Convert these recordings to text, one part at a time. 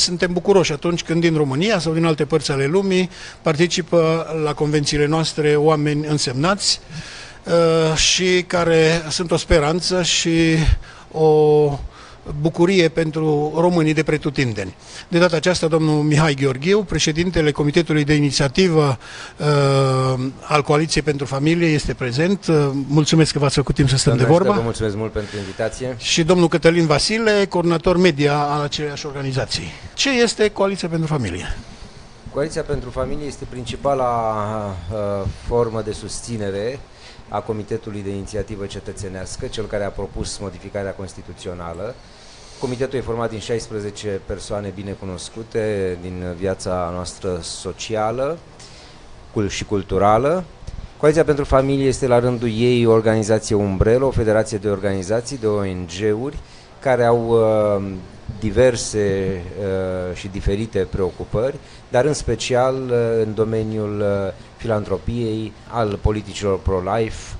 suntem bucuroși atunci când din România sau din alte părți ale lumii participă la convențiile noastre oameni însemnați și care sunt o speranță și o bucurie pentru românii de pretutindeni. De data aceasta, domnul Mihai Gheorghiu, președintele Comitetului de Inițiativă al Coaliției pentru Familie, este prezent. Mulțumesc că v-ați făcut timp să stăm de vorbă. Vă mulțumesc mult pentru invitație. Și domnul Cătălin Vasile, coordonator media al aceleiași organizații. Ce este Coaliția pentru Familie? Coaliția pentru Familie este principala formă de susținere a Comitetului de Inițiativă Cetățenească, cel care a propus modificarea constituțională. Comitetul e format din 16 persoane bine cunoscute din viața noastră socială și culturală. Coaliția pentru Familie este la rândul ei o organizație umbrelă, o federație de organizații, de ONG-uri, care au diverse și diferite preocupări, dar în special în domeniul filantropiei, al politicilor pro-life,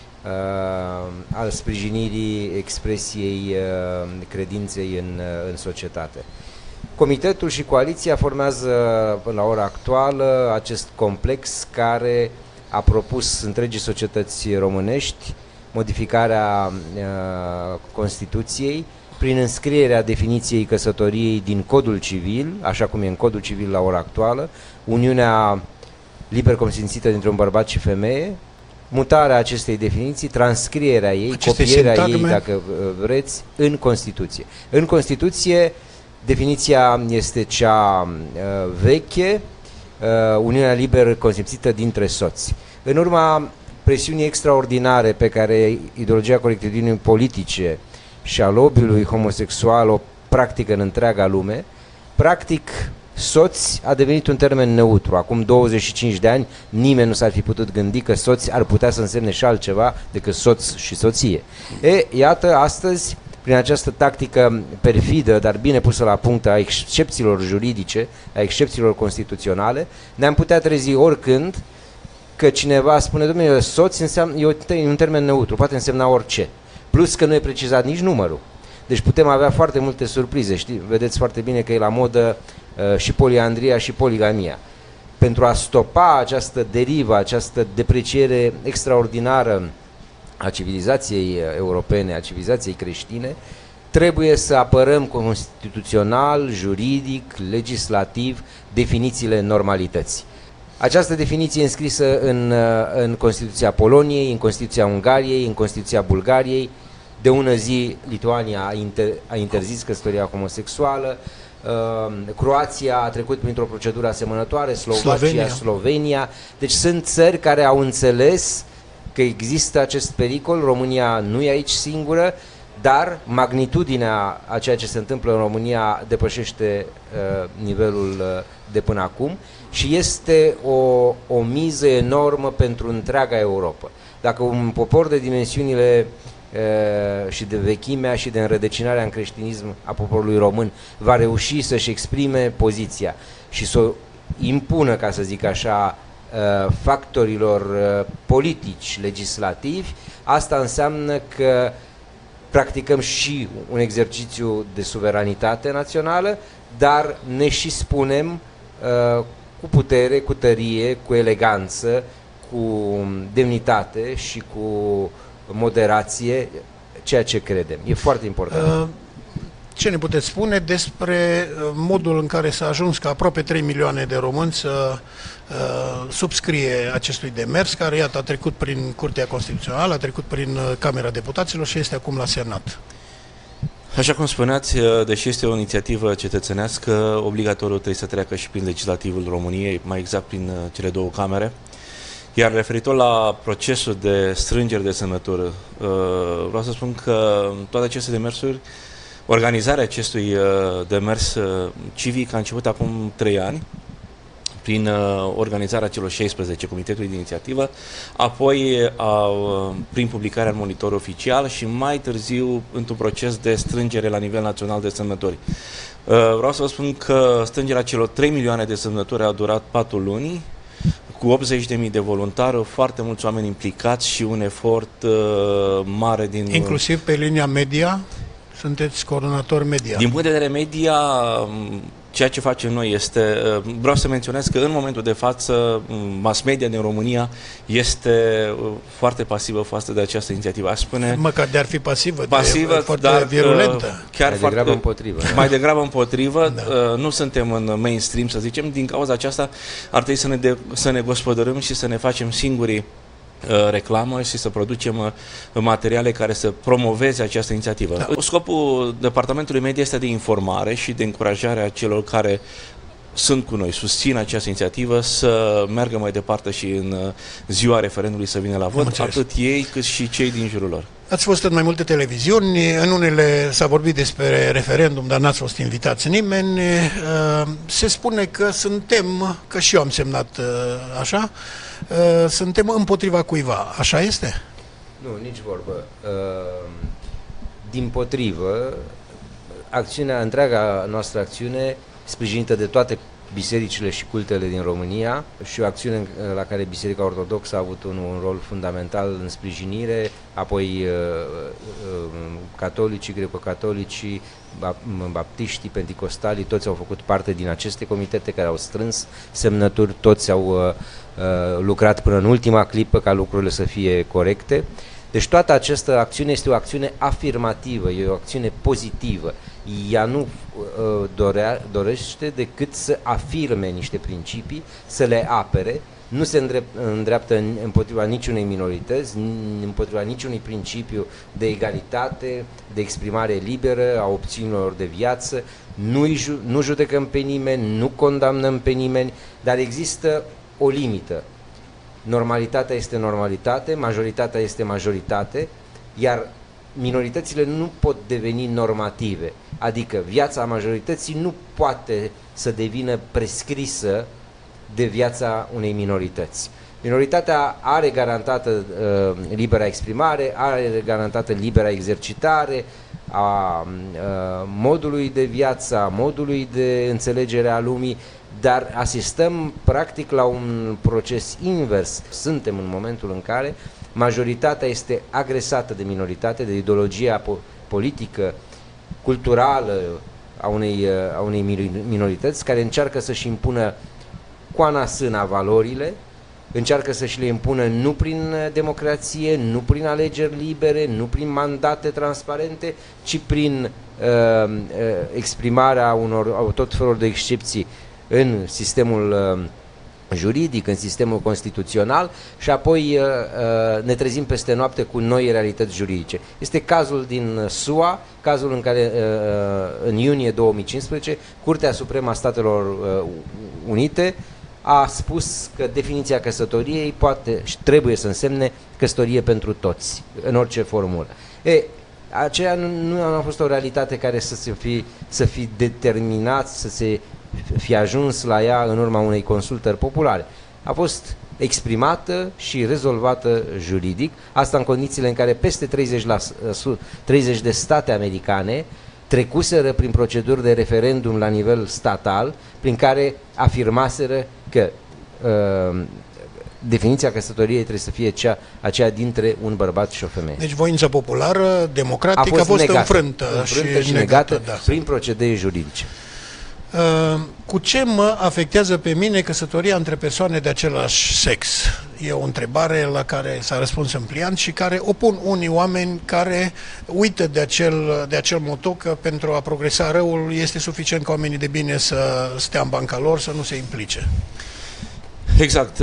al sprijinirii expresiei credinței în societate. Comitetul și coaliția formează la ora actuală acest complex care a propus întregii societăți românești modificarea Constituției prin înscrierea definiției căsătoriei din Codul Civil, așa cum e în Codul Civil la ora actuală, uniunea liber consimțită dintre un bărbat și femeie, mutarea acestei definiții, transcrierea ei, copierea ei, dacă vreți, în Constituție. În Constituție, definiția este cea veche, uniunea liber consimțită dintre soți. În urma presiunii extraordinare pe care ideologia corectitudinii politice și a lobby-ului homosexual o practică în întreaga lume, practic soț a devenit un termen neutru. Acum 25 de ani nimeni nu s-ar fi putut gândi că soț ar putea să însemne și altceva decât soț și soție. Iată, astăzi, prin această tactică perfidă, dar bine pusă la punct a excepțiilor juridice, a excepțiilor constituționale, ne-am putea trezi oricând că cineva spune, domnule, soț e un termen neutru, poate însemna orice. Plus că nu e precizat nici numărul. Deci putem avea foarte multe surprize. Vedeți foarte bine că e la modă și poliandria și poligamia. Pentru a stopa această derivă, această depreciere extraordinară a civilizației europene, a civilizației creștine, trebuie să apărăm constituțional, juridic, legislativ definițiile normalității. Această definiție e înscrisă în Constituția Poloniei, în Constituția Ungariei, în Constituția Bulgariei. De ună zi Lituania a interzis căsătoria homosexuală, Croația a trecut printr-o procedură asemănătoare, Slovenia. Deci sunt țări care au înțeles că există acest pericol, România nu e aici singură, dar magnitudinea a ceea ce se întâmplă în România depășește nivelul de până acum și este o miză enormă pentru întreaga Europa. Dacă un popor de dimensiunile și de vechimea și de înrădăcinarea în creștinism a poporului român va reuși să-și exprime poziția și să o impună, ca să zic așa, factorilor politici, legislativi, asta înseamnă că practicăm și un exercițiu de suveranitate națională, dar ne și spunem cu putere, cu tărie, cu eleganță, cu demnitate și cu moderație ceea ce credem. E foarte important. Ce ne puteți spune despre modul în care s-a ajuns ca aproape 3 milioane de români să subscrie acestui demers, care, iată, a trecut prin Curtea Constituțională, a trecut prin Camera Deputaților și este acum la Senat? Așa cum spuneați, deși este o inițiativă cetățenească, obligatoriu trebuie să treacă și prin legislativul României, mai exact prin cele două camere. Iar referitor la procesul de strângere de semnătură, vreau să spun că toate aceste demersuri, organizarea acestui demers civic a început acum 3 ani, prin organizarea celor 16 comitetului de inițiativă, apoi prin publicarea în monitor oficial și mai târziu într-un proces de strângere la nivel național de semnături. Vreau să vă spun că strângerea celor 3 milioane de semnături a durat 4 luni, cu 80.000 de voluntari, foarte mulți oameni implicați și un efort mare din... Inclusiv pe linia media? Sunteți coordonator media. Din punct de vedere media, ceea ce facem noi este, vreau să menționez că în momentul de față mass media din România este foarte pasivă față de această inițiativă. Aș spune măcar de ar fi pasivă, foarte dar virulentă. Chiar mai degrabă împotrivă. Mai degrabă împotrivă. Da. Nu suntem în mainstream, să zicem. Din cauza aceasta ar trebui să ne gospodărâm și să ne facem singurii reclamă și să producem materiale care să promoveze această inițiativă. Da. Scopul Departamentului Media este de informare și de încurajare a celor care sunt cu noi, susțin această inițiativă să meargă mai departe și în ziua referendului să vină la vot, atât ei cât și cei din jurul lor. Ați fost în mai multe televiziuni, în unele s-a vorbit despre referendum, dar n-ați fost invitați nimeni. Se spune că că și eu am semnat așa, suntem împotriva cuiva. Așa este? Nu, nici vorbă. Dimpotrivă, întreaga noastră acțiune, sprijinită de toate bisericile și cultele din România, și o acțiune la care Biserica Ortodoxă a avut un rol fundamental în sprijinire, apoi catolicii, greco-catolicii, baptiștii, penticostalii, toți au făcut parte din aceste comitete care au strâns semnături, toți au lucrat până în ultima clipă ca lucrurile să fie corecte. Deci toată această acțiune este o acțiune afirmativă, e o acțiune pozitivă. Ea nu dorește decât să afirme niște principii, să le apere, nu se îndreaptă împotriva niciunei minorități, împotriva niciunui principiu de egalitate, de exprimare liberă a opțiunilor de viață, nu judecăm pe nimeni, nu condamnăm pe nimeni, dar există o limită. Normalitatea este normalitate, majoritatea este majoritate, iar minoritățile nu pot deveni normative, adică viața majorității nu poate să devină prescrisă de viața unei minorități. Minoritatea are garantată libera exprimare, are garantată libera exercitare a modului de viață, a modului de înțelegere a lumii, dar asistăm practic la un proces invers. Suntem în momentul în care majoritatea este agresată de minoritate, de ideologia politică, culturală a unei minorități care încearcă să-și impună coana sâna valorile, încearcă să-și le impună nu prin democrație, nu prin alegeri libere, nu prin mandate transparente, ci prin exprimarea tot felul de excepții în sistemul juridic, în sistemul constituțional, și apoi ne trezim peste noapte cu noi realități juridice. Este cazul din SUA, cazul în care în iunie 2015 Curtea Supremă a Statelor Unite a spus că definiția căsătoriei poate și trebuie să însemne căsătorie pentru toți, în orice formulă. Aceea nu a fost o realitate care să fi determinat, să se fi ajuns la ea în urma unei consultări populare. A fost exprimată și rezolvată juridic, asta în condițiile în care peste 30 de state americane trecuseră prin proceduri de referendum la nivel statal, prin care afirmaseră că definiția căsătoriei trebuie să fie aceea dintre un bărbat și o femeie. Deci voința populară, democratică, a fost înfrântă și negată prin procedee juridice. Cu ce mă afectează pe mine căsătoria între persoane de același sex? E o întrebare la care s-a răspuns în pliant și care o pun unii oameni care uită de acel moto că pentru a progresa răul este suficient ca oamenii de bine să stea în banca lor, să nu se implice. Exact.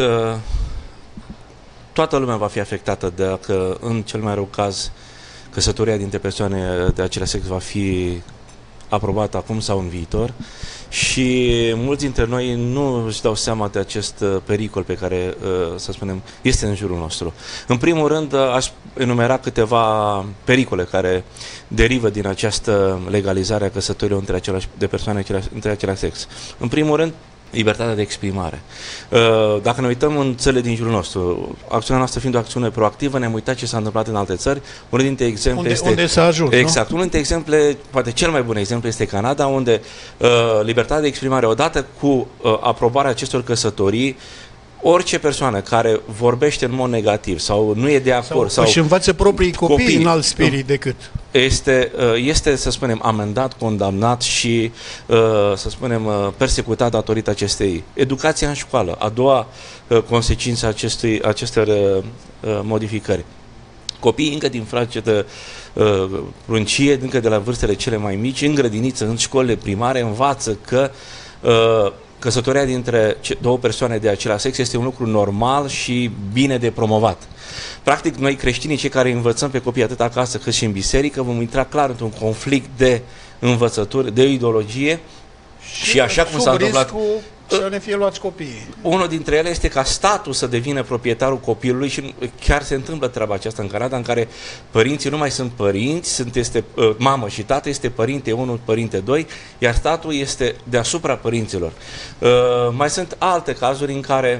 Toată lumea va fi afectată dacă, în cel mai rău caz, căsătoria dintre persoane de același sex va fi aprobată acum sau în viitor, și mulți dintre noi nu își dau seama de acest pericol pe care, să spunem, este în jurul nostru. În primul rând, aș enumera câteva pericole care derivă din această legalizare a căsătoriilor de persoane între același sex. În primul rând, libertatea de exprimare. Dacă ne uităm în țările din jurul nostru, acțiunea noastră fiind o acțiune proactivă, ne-am uitat ce s-a întâmplat în alte țări. Unul dintre exemple unde s-a ajuns, exact, nu? Unul dintre exemple, poate cel mai bun exemplu, este Canada, unde libertatea de exprimare, odată cu aprobarea acestor căsătorii, Orice persoană care vorbește în mod negativ sau nu e de acord sau își învață proprii copii în alt spirit decât este, să spunem, amendat, condamnat și, să spunem, persecutat datorită acestei educația în școală. A doua consecință acestor modificări. Copiii încă din fragedă pruncie, încă de la vârstele cele mai mici, în grădiniță, în școlile primare, învață că căsătoria dintre două persoane de același sex este un lucru normal și bine de promovat. Practic, noi creștinii, cei care învățăm pe copii atât acasă cât și în biserică, vom intra clar într-un conflict de învățături, de ideologie și așa cum s-a întâmplat... să ne fie luați copiii. Unul dintre ele este ca statul să devină proprietarul copilului și chiar se întâmplă treaba aceasta în Canada, în care părinții nu mai sunt părinți, este mamă și tată, este părinte 1, părinte 2, iar statul este deasupra părinților. Mai sunt alte cazuri în care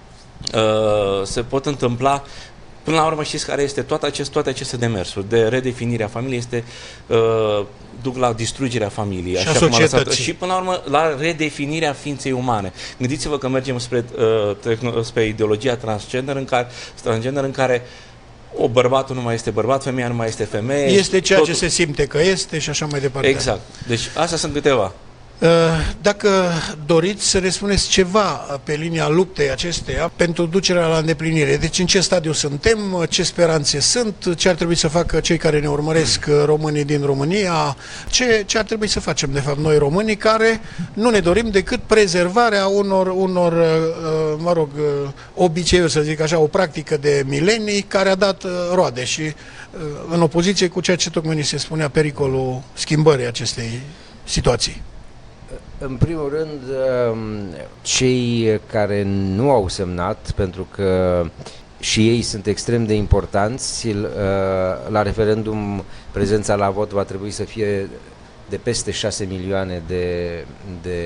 se pot întâmpla. Până la urmă, știți care este toate aceste demersuri de redefinire a familiei duc la distrugerea familiei și așa cum a lăsat, și până la urmă la redefinirea ființei umane. Gândiți-vă că mergem spre ideologia transgender în care bărbatul nu mai este bărbat, femeia nu mai este femeie. Este ceea ce se simte că este și așa mai departe. Exact. Deci astea sunt câteva. Dacă doriți să ne spuneți ceva pe linia luptei acesteia pentru ducerea la îndeplinire, deci în ce stadiu suntem, ce speranțe sunt, ce ar trebui să facă cei care ne urmăresc, românii din România, ce ar trebui să facem de fapt noi românii care nu ne dorim decât prezervarea unor obiceiuri, să zic așa, o practică de milenii care a dat roade și în opoziție cu ceea ce tocmai ni se spunea, pericolul schimbării acestei situații. În primul rând, cei care nu au semnat, pentru că și ei sunt extrem de importanți, la referendum prezența la vot va trebui să fie de peste 6 milioane de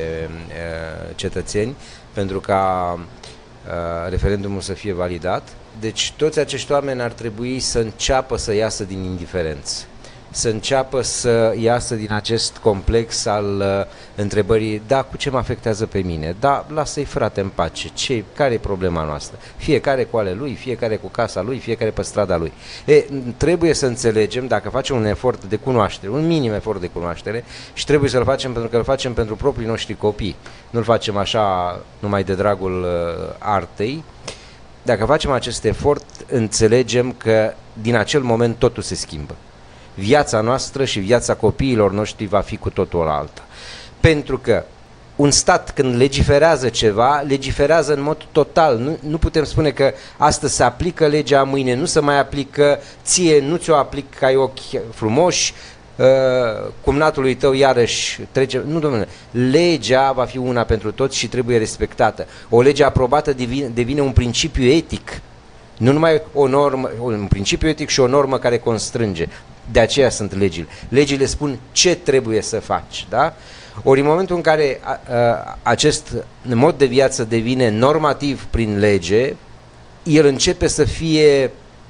cetățeni pentru ca referendumul să fie validat. Deci toți acești oameni ar trebui să înceapă să iasă din indiferență, să înceapă să iasă din acest complex al întrebării, da, cu ce mă afectează pe mine? Da, lasă-i frate în pace, care e problema noastră? Fiecare cu ale lui, fiecare cu casa lui, fiecare pe strada lui. Trebuie să înțelegem, dacă facem un efort de cunoaștere, un minim efort de cunoaștere, și trebuie să-l facem pentru că îl facem pentru proprii noștri copii, nu-l facem așa numai de dragul artei. Dacă facem acest efort, înțelegem că din acel moment totul se schimbă. Viața noastră și viața copiilor noștri va fi cu totul alta. Pentru că un stat, când legiferează ceva, legiferează în mod total. Nu putem spune că astăzi se aplică legea, mâine nu se mai aplică, ție nu ți-o aplic, că ai ochi frumoși, cumnatului tău iarăși trece. Nu, domnule, legea va fi una pentru toți și trebuie respectată. O lege aprobată devine un principiu etic, nu numai o normă, un principiu etic și o normă care constrânge. De aceea sunt legile. Legile spun ce trebuie să faci, da? Ori în momentul în care acest mod de viață devine normativ prin lege, el începe să fie,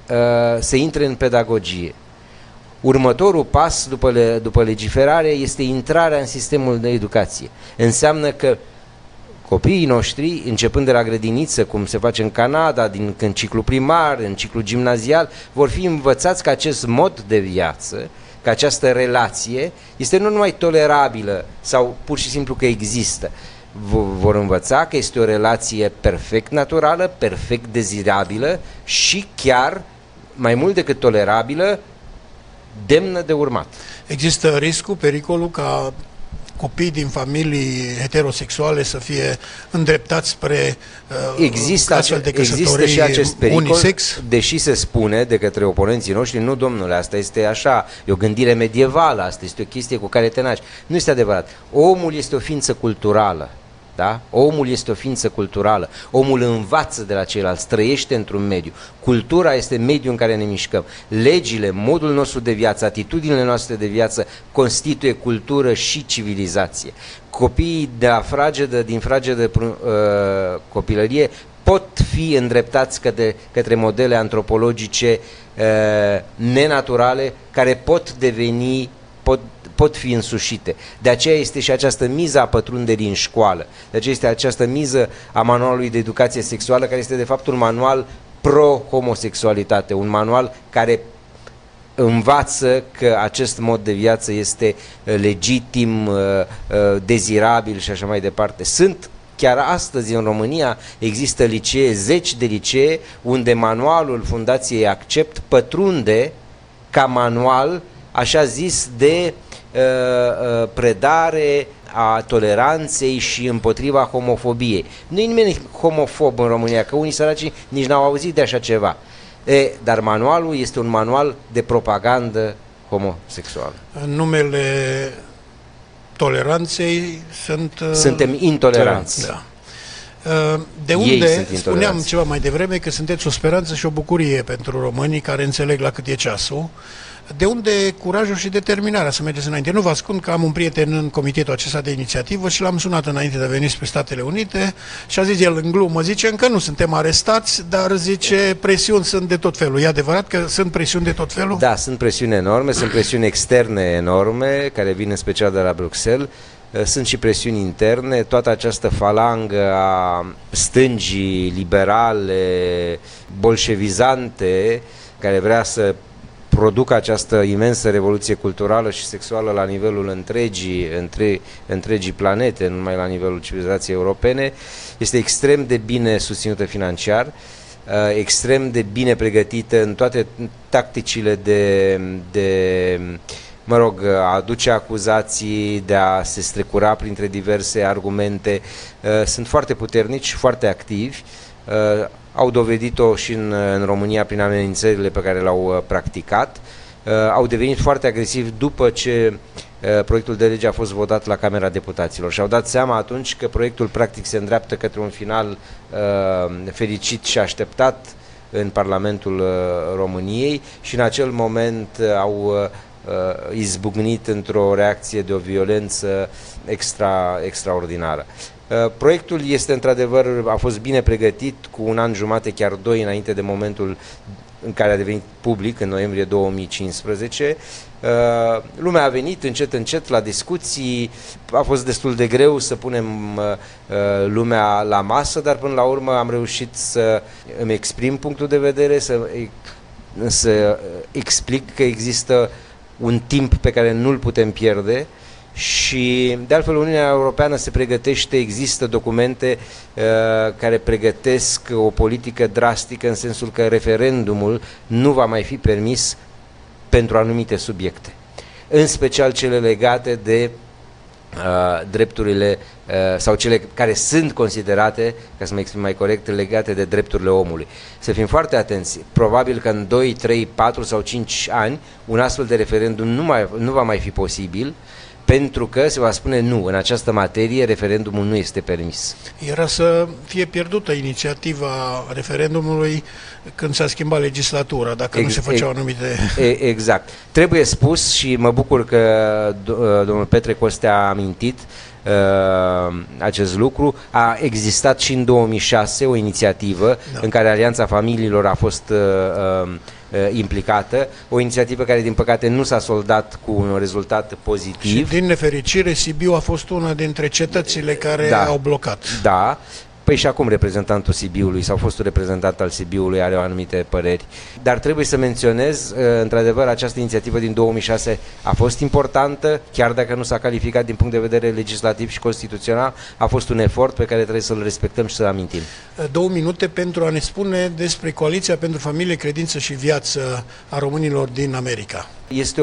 să intre în pedagogie. Următorul pas după legiferare este intrarea în sistemul de educație. Înseamnă că copiii noștri, începând de la grădiniță, cum se face în Canada, în ciclu primar, în ciclu gimnazial, vor fi învățați că acest mod de viață, că această relație este nu numai tolerabilă sau pur și simplu că există. Vor învăța că este o relație perfect naturală, perfect dezirabilă și chiar, mai mult decât tolerabilă, demnă de urmat. Există riscul, pericolul ca copii din familii heterosexuale să fie îndreptați spre există și acest pericol, unisex? Deși se spune de către oponenții noștri, nu domnule, asta este așa, e o gândire medievală, asta este o chestie cu care te naști. Nu este adevărat. Omul este o ființă culturală. Da? Omul este o ființă culturală. Omul învață de la ceilalți, trăiește într-un mediu. Cultura este mediul în care ne mișcăm. Legile, modul nostru de viață, atitudinile noastre de viață constituie cultură și civilizație. Copiii de la din fragedă copilărie pot fi îndreptați către modele antropologice nenaturale care pot deveni pot fi însușite. De aceea este și această miză a pătrunderii în școală. De aceea este această miză a manualului de educație sexuală, care este de fapt un manual pro-homosexualitate, un manual care învață că acest mod de viață este legitim, dezirabil și așa mai departe. Chiar astăzi în România există licee, zeci de licee, unde manualul Fundației Accept pătrunde ca manual, așa zis, de predare a toleranței și împotriva homofobiei. Nu e nimeni homofob în România, că unii săraci nici n-au auzit de așa ceva. Dar manualul este un manual de propagandă homosexuală. În numele toleranței suntem intoleranți. Da. De unde spuneam ceva mai devreme că sunteți o speranță și o bucurie pentru românii care înțeleg la cât e ceasul. De unde curajul și determinarea să mergeți înainte? Nu vă ascund că am un prieten în comitetul acesta de inițiativă și l-am sunat înainte de a veni spre Statele Unite și a zis el în glumă, zice, încă nu suntem arestați, dar zice, presiuni sunt de tot felul. E adevărat că sunt presiuni de tot felul? Da, sunt presiuni enorme, sunt presiuni externe enorme, care vin în special de la Bruxelles. Sunt și presiuni interne, toată această falangă a stângii liberale, bolșevizante, care vrea să producă această imensă revoluție culturală și sexuală la nivelul întregii planete, nu numai la nivelul civilizației europene, este extrem de bine susținută financiar, extrem de bine pregătită în toate tacticile de a aduce acuzații, de a se strecura printre diverse argumente. Sunt foarte puternici și foarte activi. Au dovedit-o și în România prin amenințările pe care le-au practicat. Au devenit foarte agresivi după ce proiectul de lege a fost votat la Camera Deputaților și au dat seama atunci că proiectul practic se îndreaptă către un final fericit și așteptat în Parlamentul României și în acel moment au izbucnit într-o reacție de o violență extraordinară. Proiectul este într-adevăr, a fost bine pregătit cu un an jumate, chiar 2 înainte de momentul în care a devenit public, în noiembrie 2015. Lumea a venit încet la discuții, a fost destul de greu să punem lumea la masă, dar până la urmă am reușit să îmi exprim punctul de vedere, să explic că există un timp pe care nu-l putem pierde și, de altfel, Uniunea Europeană se pregătește, există documente care pregătesc o politică drastică în sensul că referendumul nu va mai fi permis pentru anumite subiecte, în special cele legate de drepturile sau cele care sunt considerate, ca să mă exprim mai corect, legate de drepturile omului. Să fim foarte atenți. Probabil că în 2, 3, 4 sau 5 ani un astfel de referendum nu va mai fi posibil, pentru că se va spune nu, în această materie referendumul nu este permis. Era să fie pierdută inițiativa referendumului când s-a schimbat legislatura, dacă nu se făceau anumite... Exact. Trebuie spus și mă bucur că domnul Petre Costea a amintit acest lucru. A existat și în 2006 o inițiativă în care Alianța Familiilor a fost implicată, o inițiativă care din păcate nu s-a soldat cu un rezultat pozitiv. Și din nefericire Sibiu a fost una dintre cetățile care au blocat. Da. Păi și acum reprezentantul Sibiului sau fostul reprezentant al Sibiului are o anumite păreri. Dar trebuie să menționez, într-adevăr, această inițiativă din 2006 a fost importantă, chiar dacă nu s-a calificat din punct de vedere legislativ și constituțional, a fost un efort pe care trebuie să-l respectăm și să-l amintim. 2 minute pentru a ne spune despre Coaliția pentru Familie, Credință și Viață a românilor din America. Este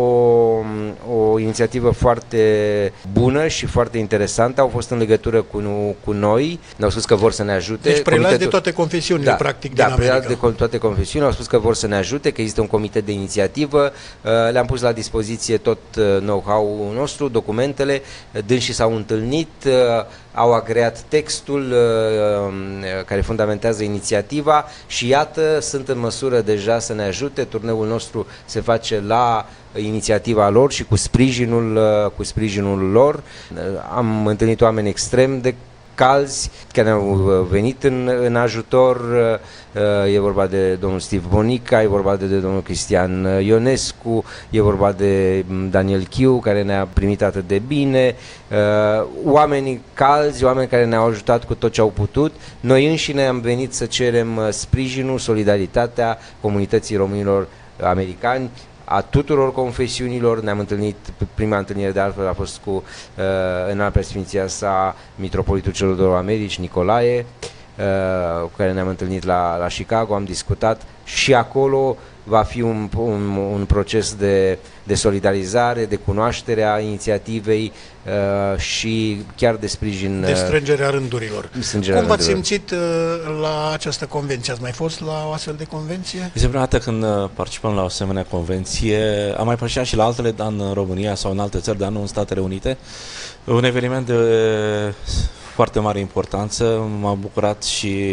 o inițiativă foarte bună și foarte interesantă. Au fost în legătură cu noi, ne-au spus că vor să ne ajute. Deci prelați de toate confesiunile, practic, din America. Da, prelați de toate confesiunile, au spus că vor să ne ajute, că există un comitet de inițiativă, le-am pus la dispoziție tot know-how-ul nostru, documentele, dânsii s-au întâlnit, au agreat textul care fundamentează inițiativa și iată, sunt în măsură deja să ne ajute. Turneul nostru se face la inițiativa lor și cu sprijinul lor. Am întâlnit oameni extrem de calzi care ne-au venit în ajutor. E vorba de domnul Steve Bonica, e vorba de domnul Cristian Ionescu, e vorba de Daniel Chiu, care ne-a primit atât de bine, oamenii calzi, oameni care ne-au ajutat cu tot ce au putut. Noi înșine am venit să cerem sprijinul, solidaritatea comunității românilor americani, a tuturor confesiunilor. Ne-am întâlnit, prima întâlnire de altfel a fost cu înalt preasfinția sa, mitropolitul celor două Americi, Nicolae, cu care ne-am întâlnit la Chicago, am discutat și acolo va fi un proces de solidarizare, de cunoaștere a inițiativei și chiar de sprijin. De strângerea rândurilor. Cum v-ați simțit la această convenție? Ați mai fost la o astfel de convenție? Este prima dată când participăm la o asemenea convenție. Am mai participat și la altele, dar în România sau în alte țări, dar nu în Statele Unite. Un eveniment de foarte mare importanță. M-a bucurat și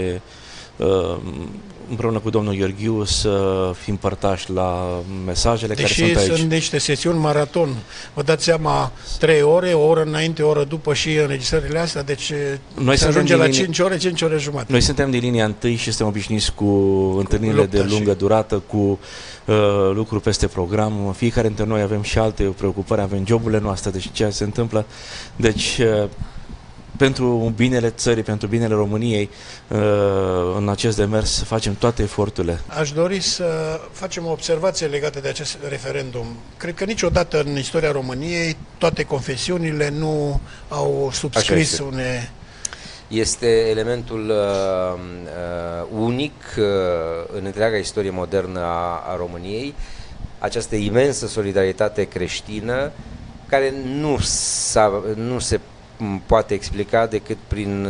împreună cu domnul Gheorghiu să fim părtași la mesajele care sunt aici. Deși sunt niște sesiuni maraton, vă dați seama, 3 ore, o oră înainte, o oră după și înregistrările astea, deci noi se ajunge la 5 ore, 5 ore jumate. Noi suntem din linia întâi și suntem obișnuiți cu întâlnirile de lungă durată, cu lucruri peste program. Fiecare dintre noi avem și alte preocupări, avem joburile noastre, deci ceea ce se întâmplă. Deci pentru binele țării, pentru binele României, în acest demers facem toate eforturile. Aș dori să facem o observație legată de acest referendum. Cred că niciodată în istoria României toate confesiunile nu au subscris Este elementul unic în întreaga istorie modernă a României, această imensă solidaritate creștină care nu se poate explica decât prin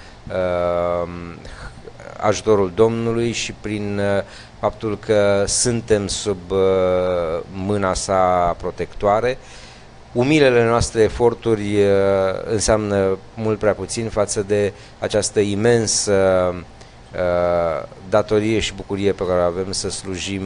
ajutorul Domnului și prin faptul că suntem sub mâna sa protectoare. Umilele noastre eforturi înseamnă mult prea puțin față de această imensă datorie și bucurie pe care avem să slujim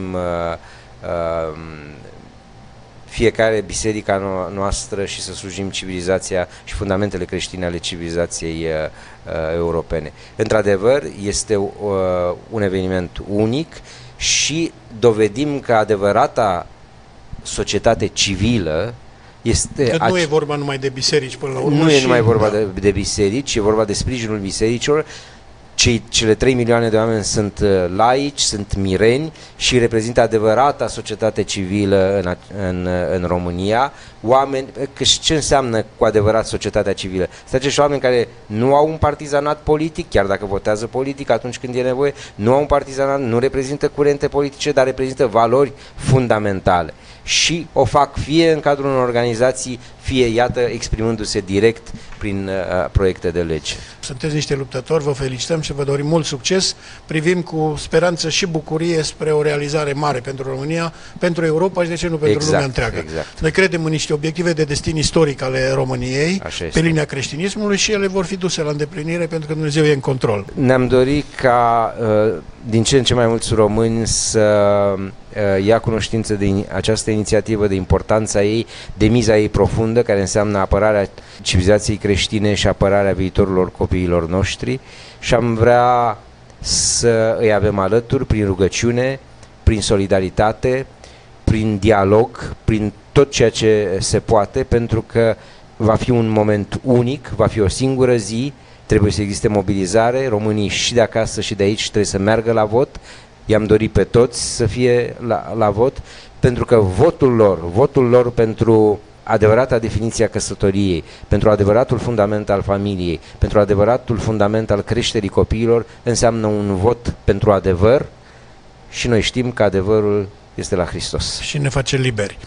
fiecare biserica noastră și să slujim civilizația și fundamentele creștine ale civilizației europene. Într-adevăr, este un eveniment unic și dovedim că adevărata societate civilă este... Nu e vorba numai de biserici până la urmă. Nu e numai vorba de biserici, e vorba de sprijinul bisericilor. Cele 3 milioane de oameni sunt laici, sunt mireni și reprezintă adevărata societate civilă în România. Oameni, ce înseamnă cu adevărat societatea civilă? Sunt acești oameni care nu au un partizanat politic, chiar dacă votează politic atunci când e nevoie, nu au un partizanat, nu reprezintă curente politice, dar reprezintă valori fundamentale. Și o fac fie în cadrul unor organizații, fie, iată, exprimându-se direct prin proiecte de lege. Sunteți niște luptători, vă felicităm și vă dorim mult succes. Privim cu speranță și bucurie spre o realizare mare pentru România, pentru Europa și, de ce nu, pentru lumea întreagă. Exact. Noi credem în niște obiective de destin istoric ale României, pe linia creștinismului, și ele vor fi duse la îndeplinire pentru că Dumnezeu e în control. Ne-am dorit ca din ce în ce mai mulți români să ia cunoștință de această inițiativă, de importanța ei, de miza ei profundă, care înseamnă apărarea civilizației creștine și apărarea viitorilor copiilor noștri, și am vrea să îi avem alături prin rugăciune, prin solidaritate, prin dialog, prin tot ceea ce se poate, pentru că va fi un moment unic, va fi o singură zi, trebuie să existe mobilizare, românii și de acasă și de aici trebuie să meargă la vot. I-am dorit pe toți să fie la vot, pentru că votul lor pentru adevărata definiție a căsătoriei, pentru adevăratul fundament al familiei, pentru adevăratul fundament al creșterii copiilor, înseamnă un vot pentru adevăr, și noi știm că adevărul este la Hristos. Și ne face liberi.